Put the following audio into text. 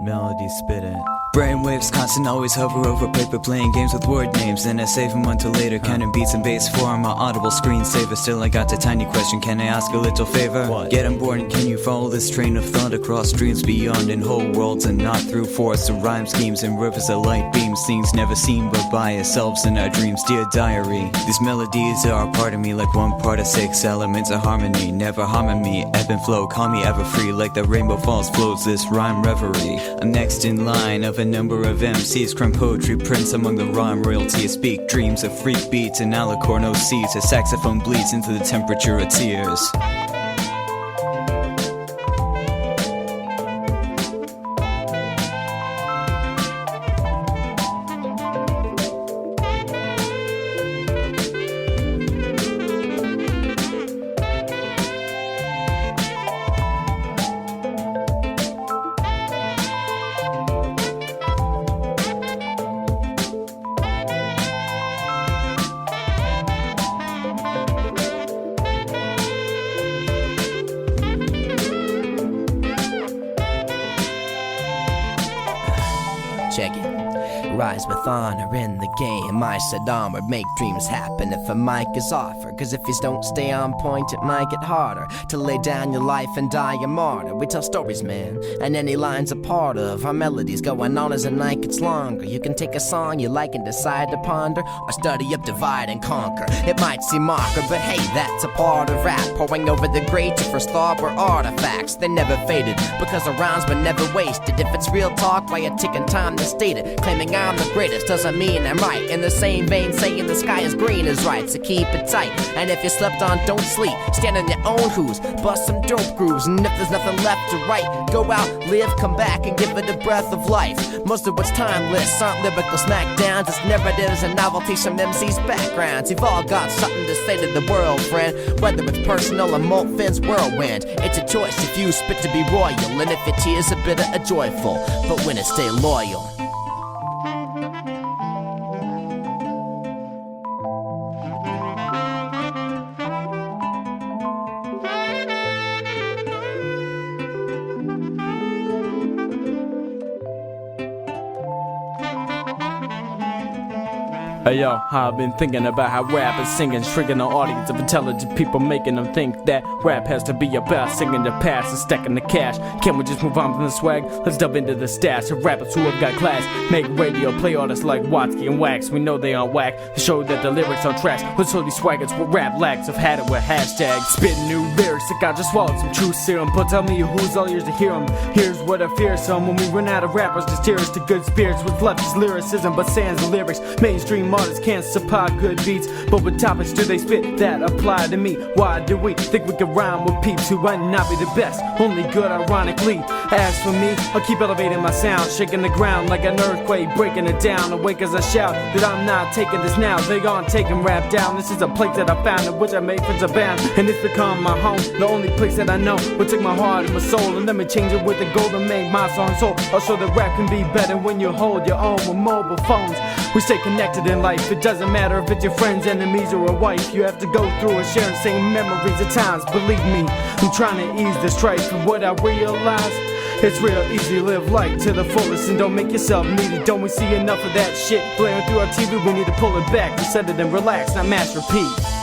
melody, spit it. Brainwaves constant, always hover over paper, playing games with word names. Then I save them until later, counting beats in bass form, my audible screensaver. Still I got a tiny question, can I ask a little favor? What? Get on board and can you follow this train of thought across dreams beyond and whole worlds, and not through forests of rhyme schemes and rivers of light beams, things never seen but by ourselves in our dreams. Dear diary, these melodies are a part of me, like one part of 6 elements of harmony, never harming me. Ebb and flow, call me ever free, like the rainbow falls flows this rhyme reverie. I'm next in line of a number of MCs, crime poetry prints among the rhyme royalty. I speak dreams of freak beats and alicorno seeds, a saxophone bleeds into the temperature of tears. Check it. Rise with honor in the game. I said onward, make dreams happen if a mic is offered. Cause if you don't stay on point, it might get harder to lay down your life and die a martyr. We tell stories, man, and any line's a part of our melodies. Going on as the night gets longer. You can take a song you like and decide to ponder, or study up, divide and conquer. It might seem awkward, but hey, that's a part of rap. Pouring over the great, your first thought were artifacts. They never faded, because the rhymes were never wasted. If it's real talk, why a ticking time to state it. Claiming I'm the greatest doesn't mean I'm right. In the same vein, saying the sky is green is right, so keep it tight. And if you slept on, don't sleep. Stand on your own shoes, bust some dope grooves. And if there's nothing left to write, go out, live, come back, and give it a breath of life. Most of what's timeless aren't lyrical smackdowns, just narratives and novelties from MC's backgrounds. You've all got something to say to the world, friend, whether it's personal or Moltfin's whirlwind. It's a choice if you spit to be royal, and if your tears are bitter or joyful, but when it stay loyal. Hey yo, I've been thinking about how rap is singing, tricking an audience of intelligent people, making them think that rap has to be about singing the past and stacking the cash. Can't we just move on from the swag? Let's delve into the stash of rappers who have got class. Make radio, play artists like Watsky and Wax. We know they aren't whack, to show that the lyrics on tracks. Let's show these swaggers what rap lacks. Have had it with hashtags, spitting new lyrics like I just swallowed some true serum. But tell me who's all ears to hear them. Here's what I fear some: when we run out of rappers, just tear us to good spirits. What's left is lyricism, but sans the lyrics. Mainstream artists can't supply good beats, but what topics do they spit that apply to me? Why do we think we can rhyme with peeps who might not be the best, only good ironically? As for me, I'll keep elevating my sound, shaking the ground like an earthquake, breaking it down. Awake as I shout that I'm not taking this now. They aren't taking rap down. This is a place that I found in which I make friends abound, and it's become my home, the only place that I know will take my heart and my soul and let me change it with the gold and make my song soul. I'll show that rap can be better when you hold your own with mobile phones. We stay connected in life. It doesn't matter if it's your friends, enemies, or a wife. You have to go through and share the same memories at times. Believe me, I'm trying to ease the strife. And what I realize, it's real easy to live life to the fullest and don't make yourself needy. Don't we see enough of that shit blaring through our TV? We need to pull it back, reset it and relax, not mass repeat.